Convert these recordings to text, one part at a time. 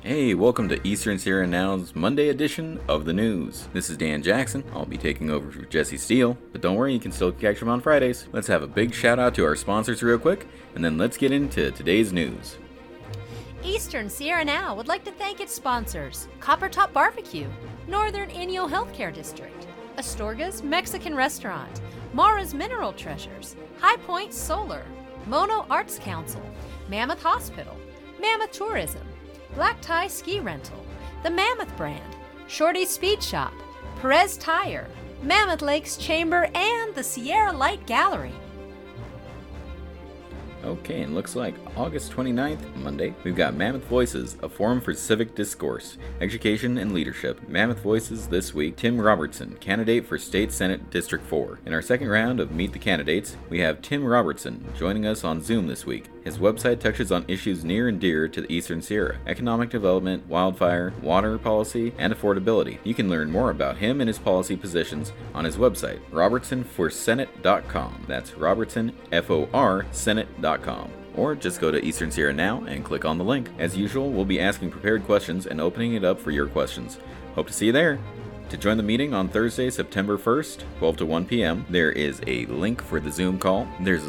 Hey, welcome to Eastern Sierra Now's Monday edition of the news. This is Dan Jackson. I'll be taking over for Jesse Steele, but don't worry, you can still catch him on Fridays. Let's have a big shout out to our sponsors real quick, and then let's get into today's news. Eastern Sierra Now would like to thank its sponsors: Copper Top Barbecue, Northern Inyo Healthcare District, Astorga's Mexican Restaurant, Mara's Mineral Treasures, High Point Solar, Mono Arts Council, Mammoth Hospital, Mammoth Tourism, Black Tie Ski Rental, the Mammoth Brand, Shorty's Speed Shop, Perez Tire, Mammoth Lakes Chamber, and the Sierra Light Gallery. Okay, and looks like August 29th, Monday, we've got Mammoth Voices, a forum for civic discourse, education, and leadership. Mammoth Voices this week, Tim Robertson, candidate for State Senate District 4. In our second round of Meet the Candidates, we have Tim Robertson joining us on Zoom this week. His website touches on issues near and dear to the Eastern Sierra: economic development, wildfire, water policy, and affordability. You can learn more about him and his policy positions on his website, robertsonforsenate.com. That's robertsonfor senate.com. Or just go to Eastern Sierra Now and click on the link. As usual, we'll be asking prepared questions and opening it up for your questions. Hope to see you there. To join the meeting on Thursday, September 1st, 12 to 1 p.m., there is a link for the Zoom call. Just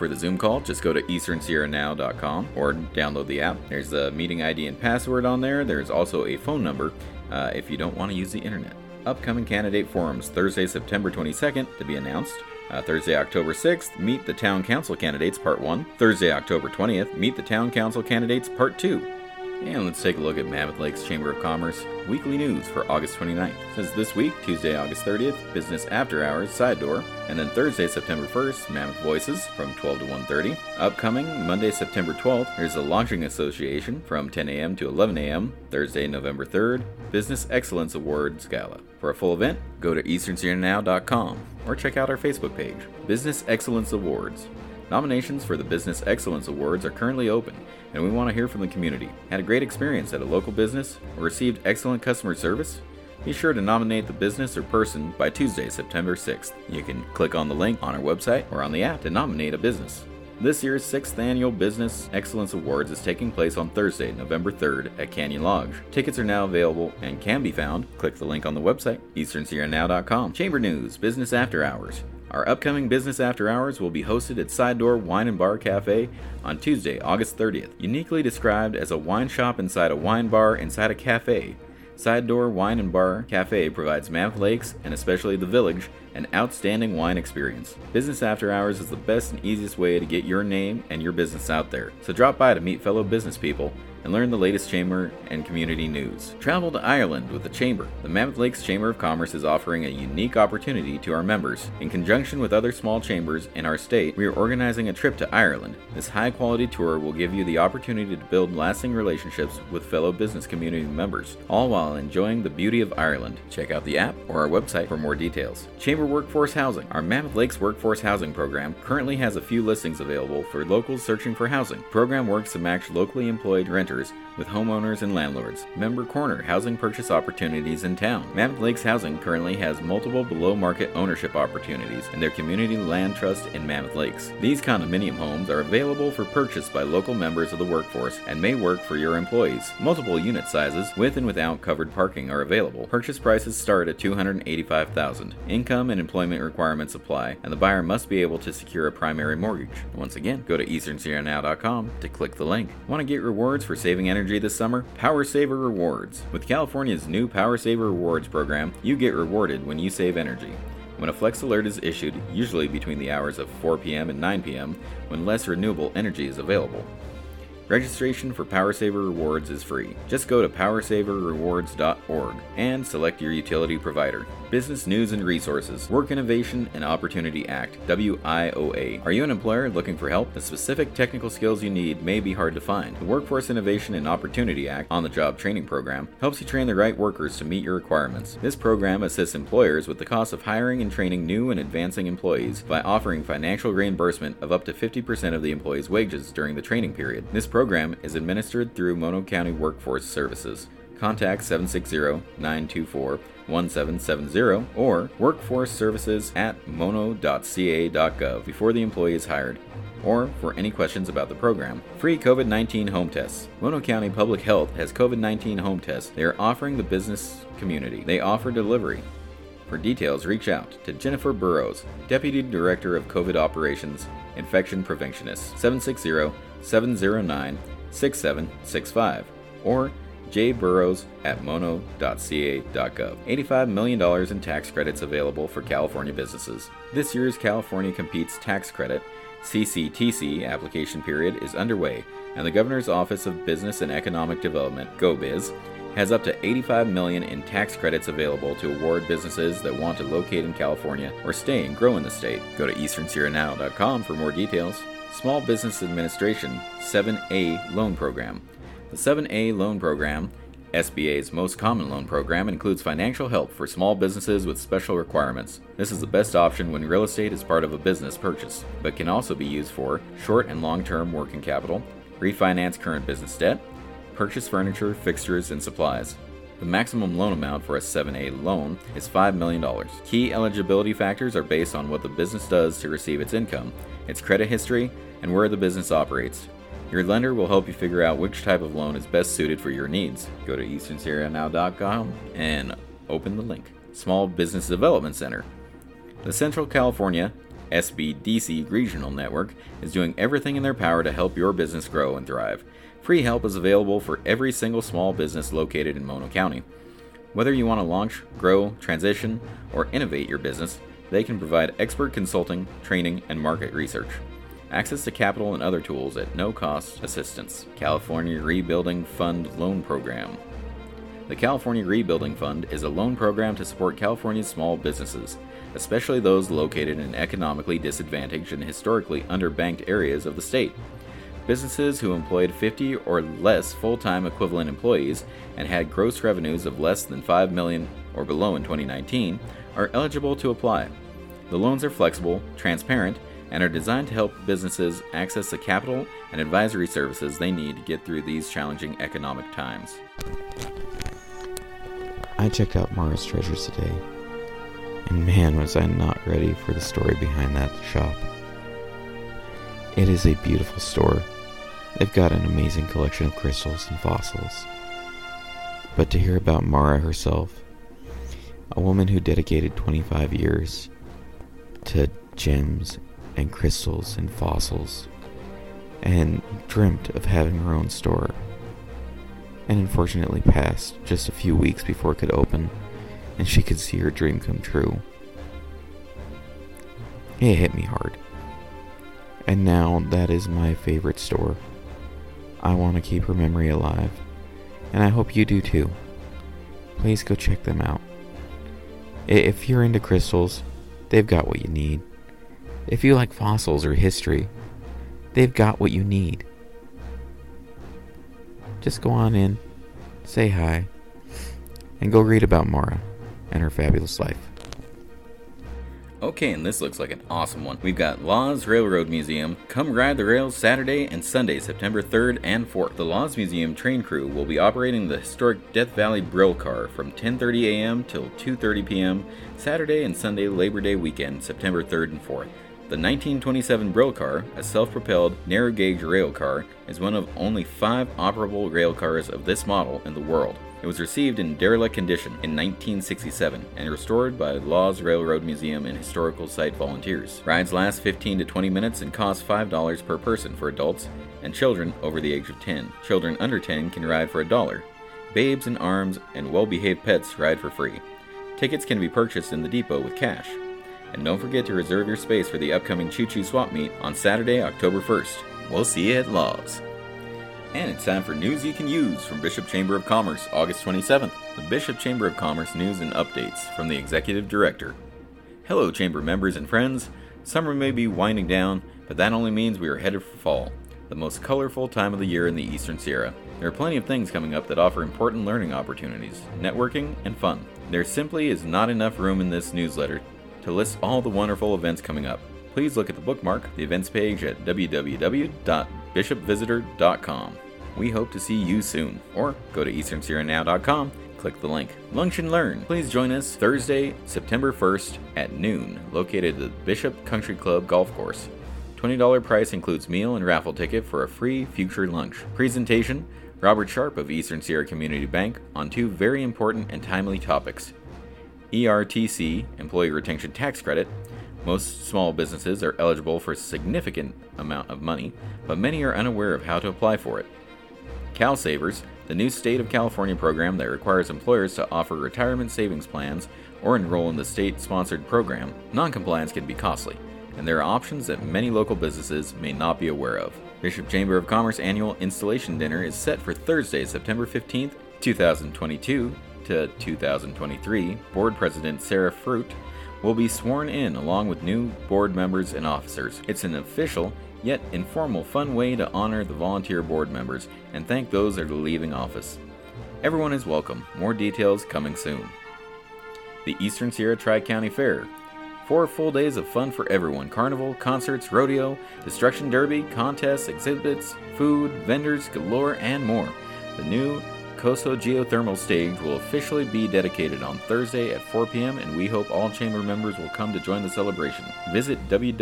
go to easternsierranow.com or download the app. There's the meeting ID and password on there. There's also a phone number if you don't want to use the internet. Upcoming candidate forums: Thursday, September 22nd, to be announced. Thursday, October 6th, Meet the Town Council Candidates Part 1. Thursday, October 20th, Meet the Town Council Candidates Part 2. And let's take a look at Mammoth Lakes Chamber of Commerce weekly news for August 29th. It says this week, Tuesday, August 30th, Business After Hours, Side Door. And then Thursday, September 1st, Mammoth Voices from 12 to 1:30. Upcoming Monday, September 12th, there's a Launching Association from 10 a.m. to 11 a.m. Thursday, November 3rd, Business Excellence Awards Gala. For a full event, go to easternsierranow.com or check out our Facebook page, Business Excellence Awards. Nominations for the Business Excellence Awards are currently open, and we want to hear from the community. Had a great experience at a local business or received excellent customer service? Be sure to nominate the business or person by Tuesday, September 6th. You can click on the link on our website or on the app to nominate a business. This year's 6th Annual Business Excellence Awards is taking place on Thursday, November 3rd at Canyon Lodge. Tickets are now available and can be found. Click the link on the website, easternsierranow.com. Chamber News, Business After Hours. Our upcoming Business After Hours will be hosted at Side Door Wine and Bar Cafe on Tuesday, August 30th. Uniquely described as a wine shop inside a wine bar inside a cafe, Side Door Wine and Bar Cafe provides Mammoth Lakes, and especially the Village, an outstanding wine experience. Business After Hours is the best and easiest way to get your name and your business out there. So drop by to meet fellow business people and learn the latest chamber and community news. Travel to Ireland with the Chamber. The Mammoth Lakes Chamber of Commerce is offering a unique opportunity to our members. In conjunction with other small chambers in our state, we are organizing a trip to Ireland. This high-quality tour will give you the opportunity to build lasting relationships with fellow business community members, all while enjoying the beauty of Ireland. Check out the app or our website for more details. Chamber Workforce Housing. Our Mammoth Lakes Workforce Housing program currently has a few listings available for locals searching for housing. The program works to match locally employed renters with homeowners and landlords. Member Corner housing purchase opportunities in town. Mammoth Lakes Housing currently has multiple below-market ownership opportunities in their community land trust in Mammoth Lakes. These condominium homes are available for purchase by local members of the workforce and may work for your employees. Multiple unit sizes with and without covered parking are available. Purchase prices start at $285,000. Income and employment requirements apply, and the buyer must be able to secure a primary mortgage. Once again, go to easternsierranow.com to click the link. Want to get rewards for saving energy this summer? Power Saver Rewards. With California's new Power Saver Rewards program, you get rewarded when you save energy. When a Flex Alert is issued, usually between the hours of 4 p.m. and 9 p.m., when less renewable energy is available. Registration for Power Saver Rewards is free. Just go to powersaverrewards.org and select your utility provider. Business News and Resources. Work Innovation and Opportunity Act, WIOA. Are you an employer looking for help? The specific technical skills you need may be hard to find. The Workforce Innovation and Opportunity Act on-the-job training program helps you train the right workers to meet your requirements. This program assists employers with the cost of hiring and training new and advancing employees by offering financial reimbursement of up to 50% of the employee's wages during the training period. This program is administered through Mono County Workforce Services. Contact 760-924-1770 or workforceservices@mono.ca.gov before the employee is hired. or for any questions about the program. Free COVID-19 home tests. Mono County Public Health has COVID-19 home tests they are offering the business community. They offer delivery. For details, reach out to Jennifer Burrows, Deputy Director of COVID Operations, Infection Preventionist, 760-709-6765, or jburrows@mono.ca.gov. $85 million in tax credits available for California businesses. This year's California Competes Tax Credit CCTC application period is underway, and the Governor's Office of Business and Economic Development, GoBiz, has up to $85 million in tax credits available to award businesses that want to locate in California or stay and grow in the state. Go to easternsierranow.com for more details. Small Business Administration 7A Loan Program. The 7A Loan Program, SBA's most common loan program, includes financial help for small businesses with special requirements. This is the best option when real estate is part of a business purchase, but can also be used for short and long-term working capital, refinance current business debt, purchase furniture, fixtures, and supplies. The maximum loan amount for a 7A loan is $5 million. Key eligibility factors are based on what the business does to receive its income, its credit history, and where the business operates. Your lender will help you figure out which type of loan is best suited for your needs. Go to easternsierranow.com and open the link. Small Business Development Center. The Central California SBDC Regional Network is doing everything in their power to help your business grow and thrive. Free help is available for every single small business located in Mono County. Whether you want to launch, grow, transition, or innovate your business, they can provide expert consulting, training, and market research. Access to capital and other tools at no cost assistance. California Rebuilding Fund Loan Program. The California Rebuilding Fund is a loan program to support California's small businesses, especially those located in economically disadvantaged and historically underbanked areas of the state. Businesses who employed 50 or less full-time equivalent employees and had gross revenues of less than $5 million or below in 2019 are eligible to apply. The loans are flexible, transparent, and are designed to help businesses access the capital and advisory services they need to get through these challenging economic times. I checked out Mara's Treasures today, and man was I not ready for the story behind that shop. It is a beautiful store. They've got an amazing collection of crystals and fossils. But to hear about Mara herself, a woman who dedicated 25 years to gems and crystals and fossils, and dreamt of having her own store, and unfortunately passed just a few weeks before it could open, and she could see her dream come true. It hit me hard. And now that is my favorite store. I want to keep her memory alive, and I hope you do too. Please go check them out. If you're into crystals, they've got what you need. If you like fossils or history, they've got what you need. Just go on in, say hi, and go read about Mara and her fabulous life. Okay, and this looks like an awesome one. We've got Laws Railroad Museum. Come ride the rails Saturday and Sunday, September 3rd and 4th. The Laws Museum train crew will be operating the historic Death Valley Brill Car from 10:30 a.m. till 2:30 p.m. Saturday and Sunday Labor Day weekend, September 3rd and 4th. The 1927 Brill Car, a self-propelled, narrow-gauge rail car, is one of only 5 operable rail cars of this model in the world. It was received in derelict condition in 1967 and restored by Laws Railroad Museum and Historical Site volunteers. Rides last 15 to 20 minutes and cost $5 per person for adults and children over the age of 10. Children under 10 can ride for $1. Babes in arms and well-behaved pets ride for free. Tickets can be purchased in the depot with cash. And don't forget to reserve your space for the upcoming Choo Choo Swap Meet on Saturday, October 1st. We'll see you at Laws. And it's time for News You Can Use from Bishop Chamber of Commerce, August 27th. The Bishop Chamber of Commerce news and updates from the Executive Director. Hello, Chamber members and friends. Summer may be winding down, but that only means we are headed for fall, the most colorful time of the year in the Eastern Sierra. There are plenty of things coming up that offer important learning opportunities, networking, and fun. There simply is not enough room in this newsletter to list all the wonderful events coming up. Please look at the bookmark, the events page at www.bishopvisitor.com. We hope to see you soon, or go to easternsierranow.com, click the link. Lunch and Learn. Please join us Thursday, September 1st at noon, located at the Bishop Country Club Golf Course. $20 price includes meal and raffle ticket for a free future lunch. Presentation, Robert Sharp of Eastern Sierra Community Bank on two very important and timely topics. ERTC, Employee Retention Tax Credit. Most small businesses are eligible for a significant amount of money, but many are unaware of how to apply for it. CalSavers, the new state of California program that requires employers to offer retirement savings plans or enroll in the state-sponsored program. Non-compliance can be costly, and there are options that many local businesses may not be aware of. Bishop Chamber of Commerce annual installation dinner is set for Thursday, September 15th, 2022 to 2023. Board President Sarah Fruit will be sworn in along with new board members and officers. It's an official yet informal, fun way to honor the volunteer board members and thank those that are leaving office. Everyone is welcome. More details coming soon. The Eastern Sierra Tri-County Fair. 4 full days of fun for everyone. Carnival, concerts, rodeo, destruction derby, contests, exhibits, food, vendors galore, and more. The new Coso Geothermal Stage will officially be dedicated on Thursday at 4 p.m. and we hope all chamber members will come to join the celebration. Visit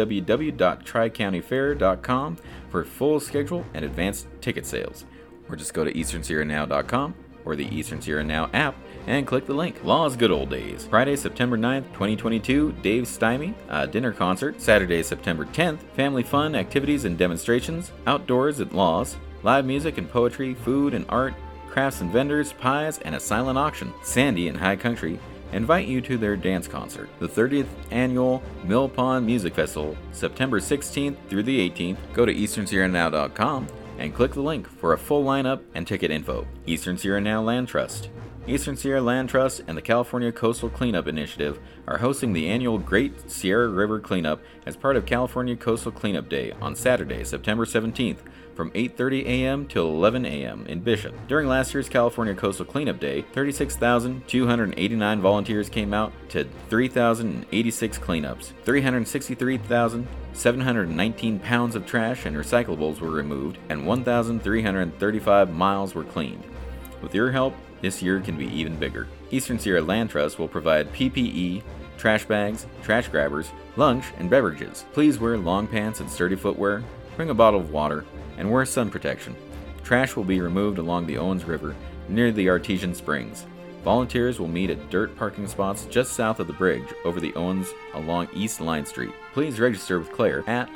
www.tricountyfair.com for full schedule and advanced ticket sales, or just go to easternsierranow.com or the Eastern Sierra Now app and click the link. Law's Good Old Days. Friday, September 9th, 2022, Dave Stymie, dinner concert. Saturday, September 10th, family fun, activities and demonstrations. Outdoors at Law's. Live music and poetry, food and art, crafts and vendors, pies, and a silent auction. Sandy and High Country invite you to their dance concert. The 30th Annual Mill Pond Music Festival, September 16th through the 18th. Go to easternsierranow.com and click the link for a full lineup and ticket info. Eastern Sierra Now Land Trust. Eastern Sierra Land Trust and the California Coastal Cleanup Initiative are hosting the annual Great Sierra River Cleanup as part of California Coastal Cleanup Day on Saturday, September 17th from 8:30 a.m. till 11 a.m. in Bishop. During last year's California Coastal Cleanup Day, 36,289 volunteers came out to 3,086 cleanups. 363,719 pounds of trash and recyclables were removed, and 1,335 miles were cleaned. With your help, this year can be even bigger. Eastern Sierra Land Trust will provide PPE, trash bags, trash grabbers, lunch, and beverages. Please wear long pants and sturdy footwear, bring a bottle of water, and wear sun protection. Trash will be removed along the Owens River near the Artesian Springs. Volunteers will meet at dirt parking spots just south of the bridge over the Owens along East Line Street. Please register with Claire at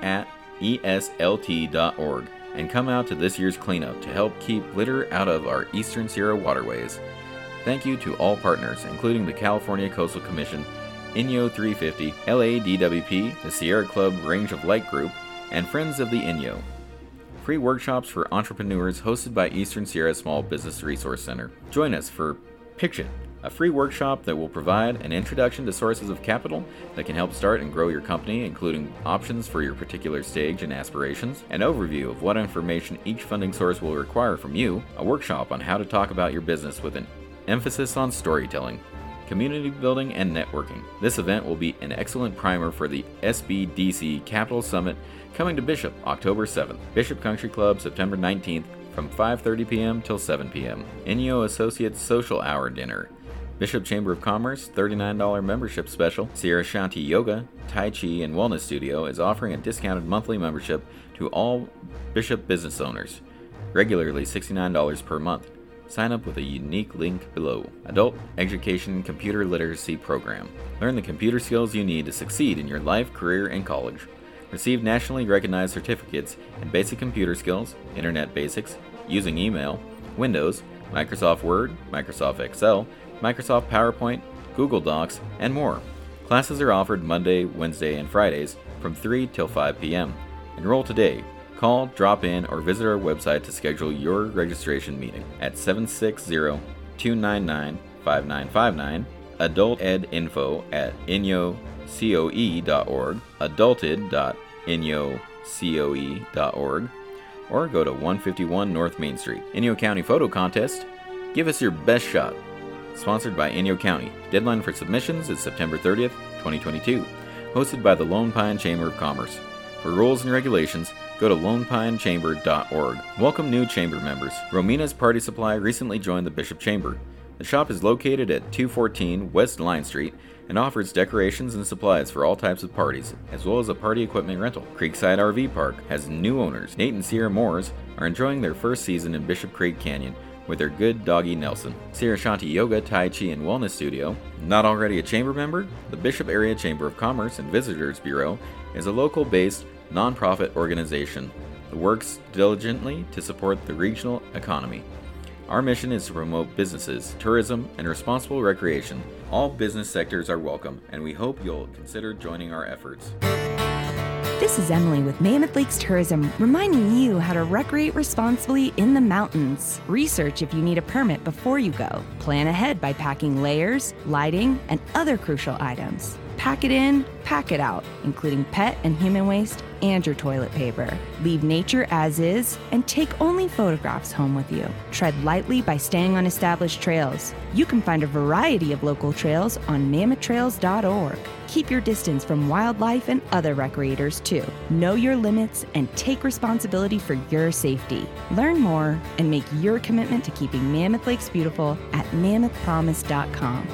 eslt.org and come out to this year's cleanup to help keep litter out of our Eastern Sierra waterways. Thank you to all partners, including the California Coastal Commission, Inyo 350, LADWP, the Sierra Club Range of Light Group, and Friends of the Inyo. Free workshops for entrepreneurs hosted by Eastern Sierra Small Business Resource Center. Join us for Pitch It, a free workshop that will provide an introduction to sources of capital that can help start and grow your company, including options for your particular stage and aspirations, an overview of what information each funding source will require from you, a workshop on how to talk about your business with an emphasis on storytelling, community building, and networking. This event will be an excellent primer for the SBDC Capital Summit coming to Bishop October 7th. Bishop Country Club September 19th from 5:30 p.m. till 7 p.m. Inyo Associates Social Hour Dinner. Bishop Chamber of Commerce $39 membership special. Sierra Shanti Yoga, Tai Chi, and Wellness Studio is offering a discounted monthly membership to all Bishop business owners. Regularly $69 per month. Sign up with a unique link below. Adult Education Computer Literacy Program. Learn the computer skills you need to succeed in your life, career, and college. Receive nationally recognized certificates in basic computer skills, internet basics, using email, Windows, Microsoft Word, Microsoft Excel, Microsoft PowerPoint, Google Docs, and more. Classes are offered Monday, Wednesday, and Fridays from 3 till 5 p.m. Enroll today. Call, drop in, or visit our website to schedule your registration meeting at 760-299-5959, adultedinfo@inyocoe.org, adulted.inyocoe.org, or go to 151 North Main Street. Inyo County Photo Contest. Give us your best shot. Sponsored by Inyo County. Deadline for submissions is September 30th, 2022. Hosted by the Lone Pine Chamber of Commerce. For rules and regulations, go to lonepinechamber.org. Welcome new chamber members. Romina's Party Supply recently joined the Bishop Chamber. The shop is located at 214 West Line Street and offers decorations and supplies for all types of parties, as well as a party equipment rental. Creekside RV Park has new owners. Nate and Sierra Moores are enjoying their first season in Bishop Creek Canyon with their good doggy Nelson. Sierra Shanti Yoga, Tai Chi, and Wellness Studio. Not already a chamber member? The Bishop Area Chamber of Commerce and Visitors Bureau is a local-based, nonprofit organization that works diligently to support the regional economy. Our mission is to promote businesses, tourism, and responsible recreation. All business sectors are welcome, and we hope you'll consider joining our efforts. This is Emily with Mammoth Lakes Tourism, reminding you how to recreate responsibly in the mountains. Research if you need a permit before you go. Plan ahead by packing layers, lighting, and other crucial items. Pack it in, pack it out, including pet and human waste and your toilet paper. Leave nature as is and take only photographs home with you. Tread lightly by staying on established trails. You can find a variety of local trails on mammothtrails.org. Keep your distance from wildlife and other recreators too. Know your limits and take responsibility for your safety. Learn more and make your commitment to keeping Mammoth Lakes beautiful at mammothpromise.com.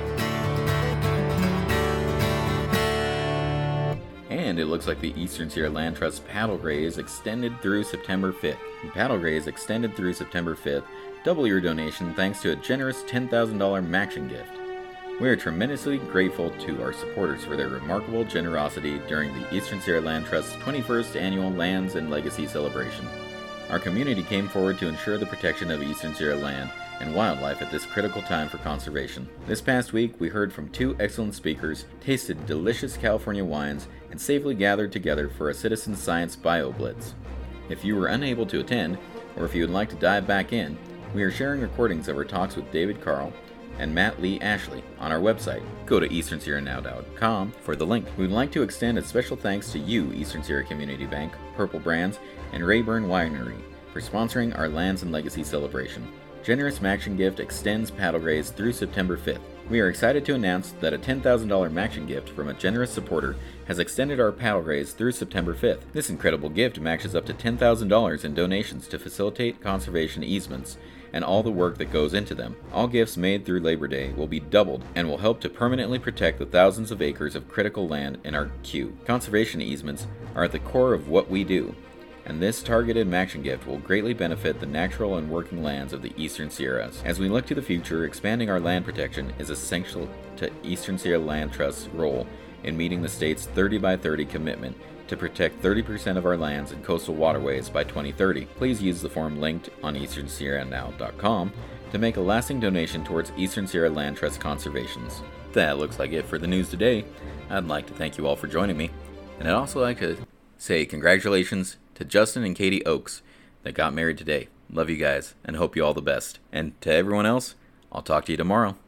And it looks like the Eastern Sierra Land Trust Paddle Gray is extended through September 5th. The Paddle Gray is extended through September 5th. Double your donation thanks to a generous $10,000 matching gift. We are tremendously grateful to our supporters for their remarkable generosity during the Eastern Sierra Land Trust's 21st Annual Lands and Legacy Celebration. Our community came forward to ensure the protection of Eastern Sierra land and wildlife at this critical time for conservation. This past week, we heard from two excellent speakers, tasted delicious California wines, and safely gathered together for a citizen science bio blitz. If you were unable to attend, or if you would like to dive back in, we are sharing recordings of our talks with David Carl and Matt Lee Ashley on our website. Go to easternsierranow.com for the link. We would like to extend a special thanks to you, Eastern Sierra Community Bank, Purple Brands, and Rayburn Winery for sponsoring our Lands and Legacy celebration. Generous matching gift extends Paddle Grays through September 5th. We are excited to announce that a $10,000 matching gift from a generous supporter has extended our Paddle Grays through September 5th. This incredible gift matches up to $10,000 in donations to facilitate conservation easements and all the work that goes into them. All gifts made through Labor Day will be doubled and will help to permanently protect the thousands of acres of critical land in our queue. Conservation easements are at the core of what we do, and this targeted matching gift will greatly benefit the natural and working lands of the Eastern Sierras. As we look to the future, expanding our land protection is essential to Eastern Sierra Land Trust's role in meeting the state's 30 by 30 commitment to protect 30% of our lands and coastal waterways by 2030. Please use the form linked on easternsierranow.com to make a lasting donation towards Eastern Sierra Land Trust conservations. That looks like it for the news today. I'd like to thank you all for joining me, and I'd also like to say congratulations to Justin and Katie Oakes that got married today. Love you guys and hope you all the best. And to everyone else, I'll talk to you tomorrow.